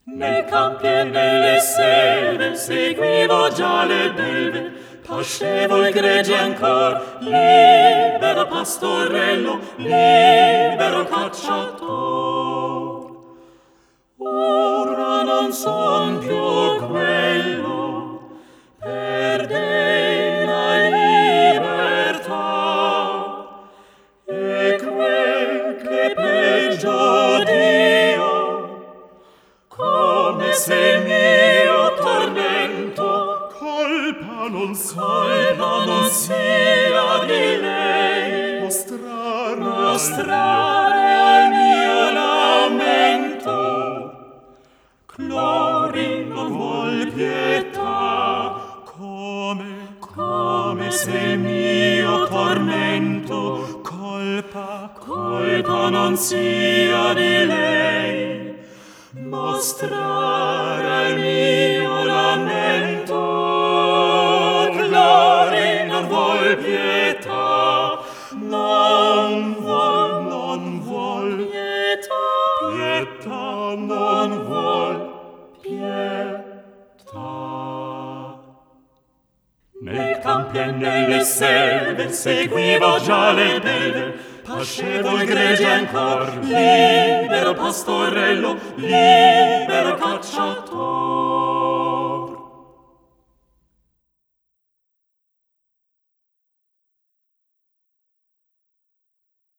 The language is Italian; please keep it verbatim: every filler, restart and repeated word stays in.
Nei campi e nelle selve seguivo già le belve, pascevo il gregge ancor, libero pastorello, libero cacciator. Ora non son più quello, perdei la libertà, e quel che peggio Dio, come se il mio tormento colpa non sia, colpa non sia di lei, mostrare, mostrare al mio lamento. Clori non vuol pietà, come, come se il mio tormento colpa, colpa non sia di lei, mostrare al mio lamento. Clori non vuol pietà, non vuol, non vuol pietà, pietà non vuol pietà. Nei campi e nelle selve seguivo già le belve, pascevo il gregge ancor, libero pastorello, libero cacciatore.